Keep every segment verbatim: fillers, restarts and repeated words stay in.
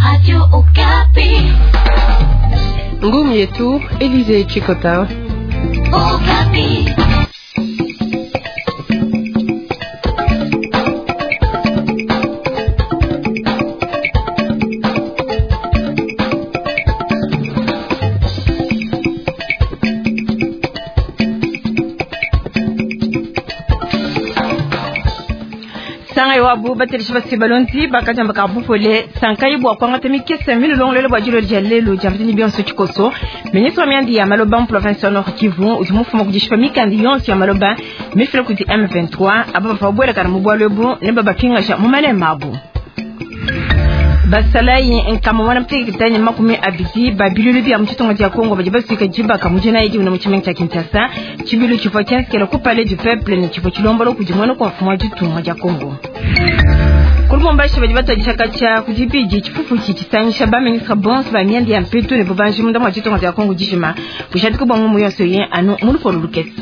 Radio Okapi. Ngumi yetu Elize Chikota. Okapi. Sangai wabu bateli shibasi balonti bakaja mbakabu fole sankai bwa kwanga temi kese minu long lele bwajilo jelle lo jamtini bionso chikoso ministre miandi ya Maloba province Nord Kivu uzimufumo kujishifa mikandi yonsi ya Maloba mifile kuti M vingt-trois ababa fabwele kana mubwalebu ne baba kinga sha mumale mabu basalai nkama wana mtiki kitani makumi abidi babilu bya mchitongo cha Kongo bajibasika jiba kamujina yiji una mchimenga cha Kinshasa chibilu chifo chanske la kupale du peuple ni chifo chilombolo kujimwana kwa mfumo jitungo cha Kongo kulumombashi bajibata jishakacha kujibiji chifufu chitanyisha ba ministre Bons ba miandi ya mpetu ne bobanji munda mwa chitongo cha Kongo jishima kushadiko ba mumu yonso yen anu mulufo lukesa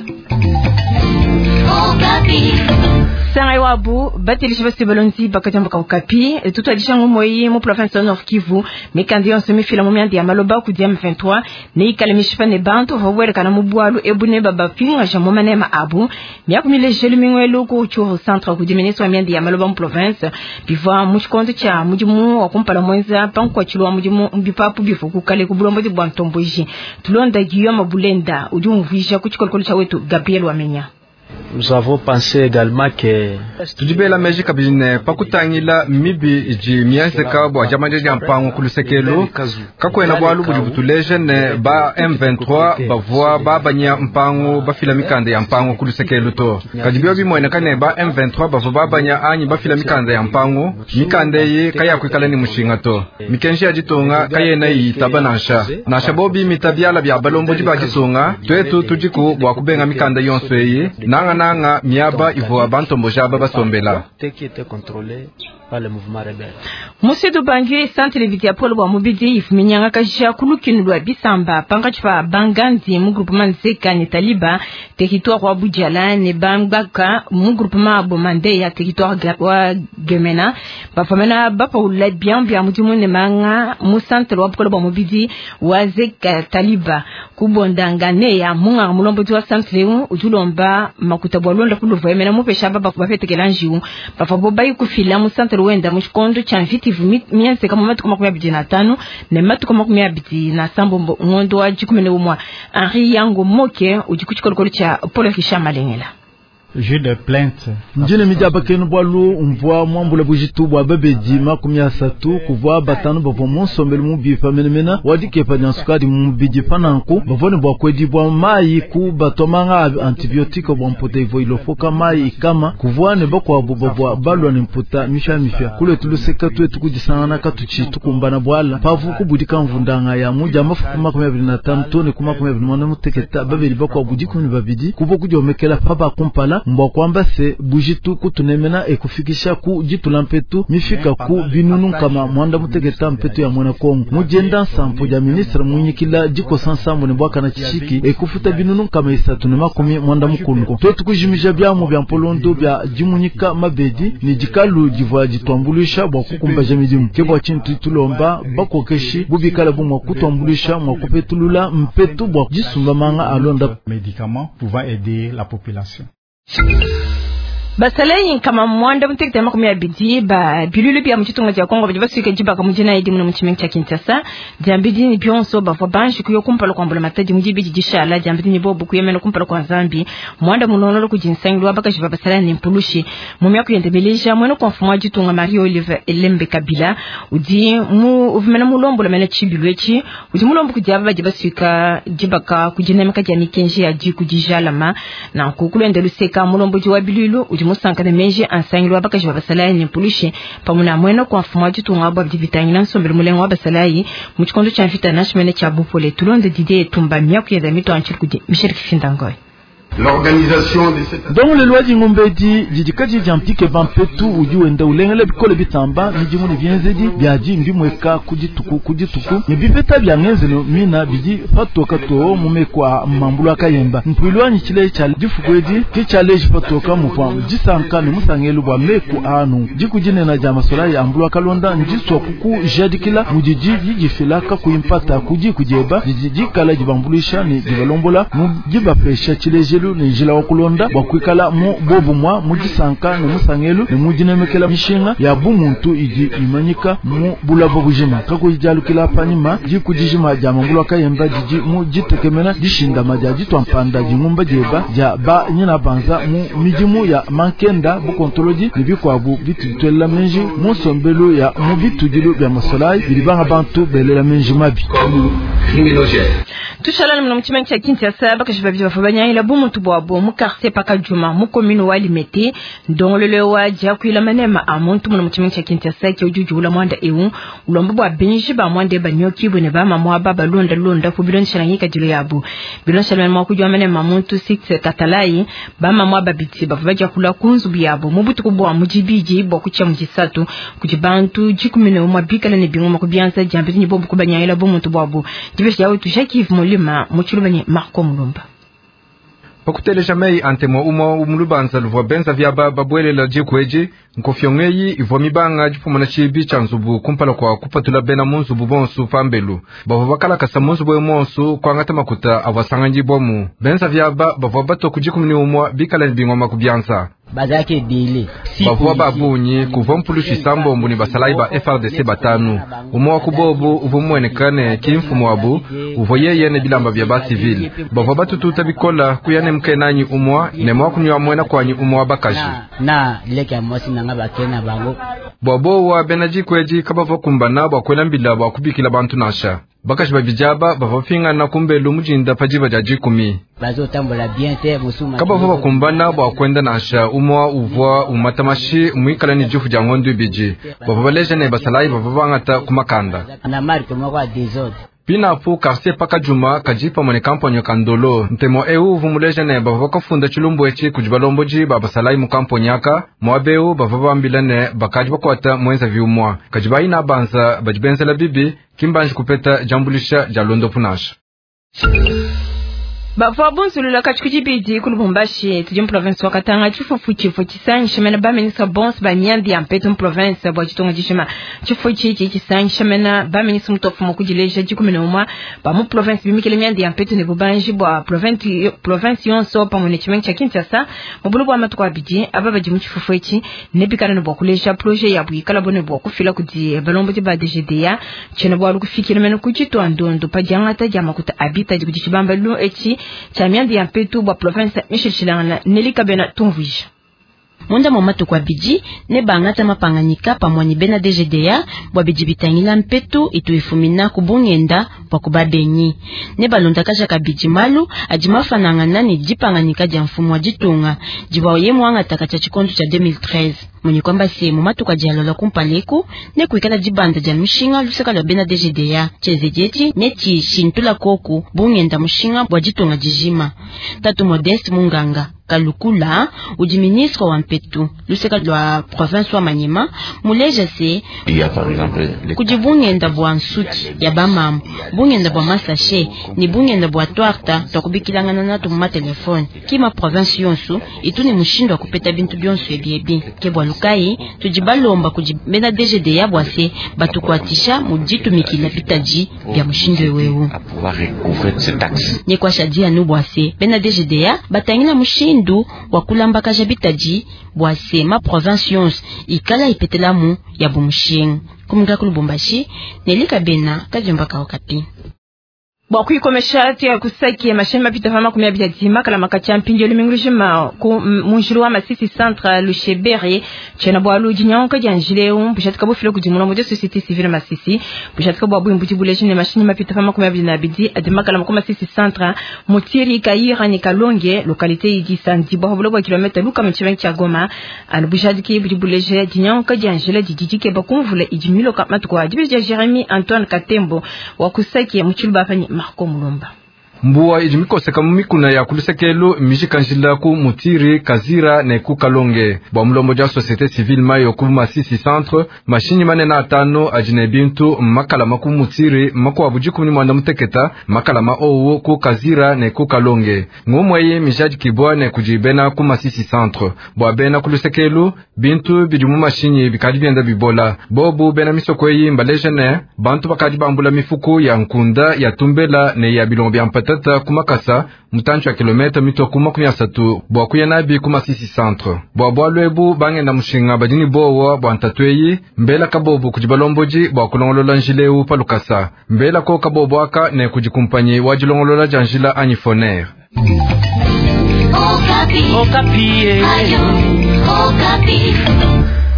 Okapi. Sangai wabu bateli shibasi balonti bakajamba ka Okapi tutu adishango moyi mu province Nord Kivu mikandi yonso mifila mumiandi ya Maloba ku M vingt-trois ne ikalemishifa ne bantu hobwere kana mubwalu ebune baba finga jamo manema abu miakumile jelu mingwelo ku chuo centre ku ministre miandi ya Maloba mu province bivwa muchikondo cha mujimu wakumpala mwenza pankwa chilwa mujimu mbipapu bifu kukale ku bulombo di bwantomboji tulonda giyo mabulenda ujumvisha ku chikolokolo cha wetu Gabriel Wamenya. Nous avons pensé également que tujibela meji kabine pakutangila mibi ji mianze kabwa jamanje jampango kulusekelo kakwena bwalu bujibutuleje ne ba M vingt-trois bavwa babanya mpango bafila mikande ya mpango kulusekelo to kadibyo bimwene kane ba M vingt-trois bavwa babanya anyi bafila mikande ya mpango mikande ye kaya kwikala ni mushinga to mikenji ya jitonga kayena yi tabanansha na shabobi mitabyala bya balombo jiba jitonga twetu tujiku bwa kubenga mikande yonso ye nanga nanga miaba ivo abantu mbojaba basombela qui était contrôlé par le mouvement rebelle. Monsieur Dubangi centre vitia polo wa mubidi ifminyanga kasha kulukinulwa bisamba pangachwa banganzi mu groupement Zeka ni Taliba territoire wa Bujala ne Bangaka mu groupement Bomande ya territoire wa Gemena bafamena bapa ula bien bien mudimu ne manga mu centre wa polo wa mubidi wa Zeka Taliba kubondanga ne ya munga mulombo wa centre u utulomba makutabwa londa kuluva mena mu pesha baba bafetekelanjiu bafabo bayi kufila mu centre wenda mushikondo cha mvitivu miense kama matu kama kumia bidi na tano ne matu kama kumia bidi na sambo ngondo wa jikumene umwa Henri yango moke ujikuchikolokolo cha Polo Kishama lengela. J'ai des plaintes. Njene mijaba kenu bwalu umvwa mwambula bujitu bwa bebeji makumya satu kuvwa batanu bavo monsombele mubifa menemena wadike pa nyansukadi mubiji pananku bavone bwa kwedi bwa mai ku batomanga antibiotiko bwa mputa ivo ilofoka mai ikama kuvwa ne bakwa bwa bwa balwa ne mputa misha mifya kule tuluseka tuwe tukujisana katuchi tukumbana bwala pavu kubudika mvundanga ya muja mafuku makumya bili na tanu tone kumakumya bili mwana muteketa babeli bakwa bujiku ni babidi kubo kujomekela paba kumpala mbo kwamba se bujitu kutunemena ekufikisha ku jitu lampetu mifika ku binunu kama mwanda mutegeta mpetu ya mwana Kongo mujenda sampo ya ministre munyikila jiko sansambo ne bwaka na chishiki ekufuta binunu kama isatu ne makumi mwanda mukungo twetu kujimija bya mu bya mpolondo bya jimunyika mabedi ni jikalu jivwa jitwambulisha bwa kukumba jamidimu kebwa chintu tulomba bakokeshi bubikala bumwa kutwambulisha mwa kupetulula mpetu bwa jisumba manga alonda médicaments pouvant aider la population. Basalai kama mwanda mtekete makumi abidi ba bilulu bya mchitonga cha Kongo bajibasika jiba kamujina yidi mu mchimenga cha Kinshasa jambidi ni bionso bafwa banshi kuyo kumpala kwa mbula mataji mujibiji jishala jambidi ni bobu kuyemena kumpala kwa Zambi mwanda munonolo kujinsangilwa baka jiba basalai ni mpulushi mumya kuyendebeleja mwena kwa mfumwa jitunga Mario Oliver Elembe Kabila udi mu uvimena mulombo la mena chibilwechi udi mulombo kujaba bajibasika jiba ka kujina meka jani kenji ya jiku jijalama na kukulu endeluseka mulombo jiwa bilulu musanka de meje ansangilwa bakaji basalai ni pulishe pamuna mweno kwa mfumo jitunga bwa divitangi na sombele mulengo wa basalai muchikondo cha mfita nashmene cha bupole tulonde dide tumba miaku ya mito anchirku Michel Kifindangoy. L'organisation de cette donc le loi d'Ingombedi jidikaji jamtike bampetu uju enda ulengele bikole bitamba nijimu ni vienzedi biaji ndimweka kujituku kujituku nibipeta byangenzelo mina biji fatoka to mumekwa mambulu akayemba mpulwa ni chile cha difugwedi ki challenge fatoka mupwa jisanka ni musangelu bwa meku anu jikujine na jama sola ya ambulu akalonda njiswa kuku jadikila mujiji jijifilaka kuimpata kuji kujeba jiji kala jibambulisha ni jibalombola mujiba pesha chile jelu ni jila wakulonda wakwikala mu bobu mwa mujisanka ni musangelu ni mujinemekela mishinga ya bumuntu iji imanyika mu bulabo bujima kako jijalukila panima jikujijima jama ambulu akayemba jiji mu jitekemena jishinda majaji twampanda jingumba jeba ja ba nyina banza mu mijimu ya mankenda bu kontoloji nibikwabu bitutwela menji mu sombelo ya mu bitujilo bya masolai bilibanga bantu belela menji mabi tushala na mchimani cha Kinshasa baka jibabi bafabanya ila bu muntu bwabo mu quartier paka juma mu commune wa Limete ndongolele wa jakwila manema amuntu mu mchimani cha Kinshasa ke ujujula mwanda ewu ulombo bwa benji ba mwande banyoki bune ba mamwa baba londa londa ku bilon shirangika jilo yabu bilon shalman mwa kujwa manema muntu six katalai ba mamwa babiti bafabaja kula kunzu byabo mu butuku bwa mujibiji bwa kucha mujisatu kujibantu jikumene umwa bikala ne bingoma kubyanza jambe ni bobu kubanya ila bu muntu bwabo jibeshi yawe tushaki mulima muchulubani Marco Mulumba pakuteleja mei antemo umo umulubanza luvwa benza vyaba babwele la jikweji nkofyongeyi ivwa mibanga jipumana chibi chanzubu kumpala kwa kupatula bena munzubu bonsu fambelu bavo bakala kasa munzubu monsu kwa ngata makuta avwasanganji bomu benza vyaba bavo bato kujikumini umwa bikala nibingwa makubyanza bazake dele bavua babunyi kuva mpulushi sambo mbuni basalai ba F R D C batanu umwa kubobu uvumwenekane kimfumu wabu uvo yeye ne bilamba vya ba civil bavua batututa bikola kuyane mkenanyi umwa ne mwa kunywa mwena kwanyi umwa bakaji na leke amosi nanga bakena bango bwabo wa benaji kweji kabavo kumbana bakwela mbila bakubikila bantu nasha bakashi babijaba bavafinga na kumbelu mujinda pajiba jaji kumi bazo tambola bien te musuma kabavo bakumbana bakwenda nasha umwa uvwa umatamashi mwikala ni jufu jangondu biji bavaleje ne basalai bavangata kumakanda na marque mwa desordre pina pu quartier paka juma kajipa mone kamponyo kandolo ntemo eu vumuleje ne bavaka funda chilumbu echi kujibalomboji babasalai mu kamponyaka mwabeu bavava mbilane bakaji bakwata mwenza viumwa kajibai na banza bajibenza la bibi kimbanji kupeta jambulisha jalondo punasha bafwa bonsulula kachikujibidi kulubumbashi tujum province wakatanga chifufu chifo chisanyi shemena ba ministra bons ba nyandi ampetu province bwa chitonga jishima chifu chichi chisanyi shemena ba ministra mtofu mukujileja jikumena umwa ba mu province bimikele nyandi ampetu ne bubanji bwa province province yonso pa mwene chimengi cha Kinshasa mubulu bwa matukwa bidi ababa jimu chifufu echi nebikana no bwa kuleja projet ya bwikala bone bwa kufila kudi balombo ba D G D A chena bwa lukufikira meno kuchitwa ndondo pa jangata jamakuta abita jikuchibamba lu echi chamiandi ya mpetu bwa province Michel Chilangana nelika bena tumvuja Monda momatu kwa biji, ne bangata mapanganyika pa mwani bena D G D A, bwa biji bitangila mpetu itu ifumina kubungenda bwa kubabenyi. Ne balonda kaja ka biji malu, ajima fanangana ni jipanganyika jamfumu wa jitunga, jiwa oye mwanga takacha chikontu cha deux mille treize. Mwenye kwamba si momatu kwa dialola kumpaleku, ne kuikala jibanda ja mshinga luseka la bena D G D A, cheze jeji, ne chi shintula koku, bungenda mshinga bwa jitunga jijima. Tatu Modeste Munganga. Kalukula, uji ministre wa mpetu, luseka lwa province wa Manyema, muleja se, kujibungenda bwa nsuki, ya bamamu, bungenda bwa masashe, ni bungenda bwa tuarta, tukubikilangana na tumuma telefone. Kima province yonsu, itu ni mushindo wa kupeta bintu bionsu ebiebi. Kebwa lukai, tujibalomba kujibena D G D A bwa se, batukwatisha mujitu mikila pitaji, bia mushindo ewewu. Nye kwa shadia nu bwa se, bena D G D A, batangina mushindo ndu wakulamba kaja bitaji bwase ma province yons ikala ipetelamu ya bumushing kumunga kulubumbashi nelika bena kajombaka wakati bwa kuikomesha tia kusaki ya mashema pita fama kumia bitajima kala makacha mpingi olimengrujima ku munjiru wa masisi centre lushebere chena bwa lujinyanka janjile um pushatika bufilo kujimuna moja societe civile masisi pushatika bwa bwa mbuti buleje ne mashini mapita fama kumia binabidi adima kala makoma masisi centre mutiri kaira ni kalonge localité idi sandi bwa bwa bwa kilomita luka mchivengi cha Goma anu bushadiki buti buleje jinyanka janjile jijike bakumvule ijimilo kapmatu kwa dibeja Jeremy Antoine Katembo wa kusaki ya mchuluba fanyi Marco Mulumba. mbua ijimikoseka mumikuna ya kulusekelu mishikanjila ku Mutiri, Kazira ne ku Kalonge. Bwa mulombo ja société civile mayo ku Masisi centre mashini mane na atano ajine bintu makalama ku Mutiri mako abuji kumni mwanda muteketa makalama owo ku Kazira ne ku Kalonge. Ngumweye mijaji kibwa ne kujibena ku Masisi centre. Bwa bena kulusekelu bintu bijumu mashini bikadi bienda bibola. Bobu bena misokweyi mbalejene bantu bakadi bambula mifuku ya nkunda ya tumbela ne ya bilombi ya mpatata kumakasa mutanchu ya kilometa mito kuma kumya satu bwa kuya nabi kuma Sisi centre. Bwa bwa lwebu bange na mushinga badini bowa bwa ntatweyi mbela kabobu kujibalomboji bwa kulongolola njileu palukasa mbela ko kabobu waka ne kujikumpanyi wajilongolola janjila anyifoner. Okapi. Okapi. Ayo. Okapi.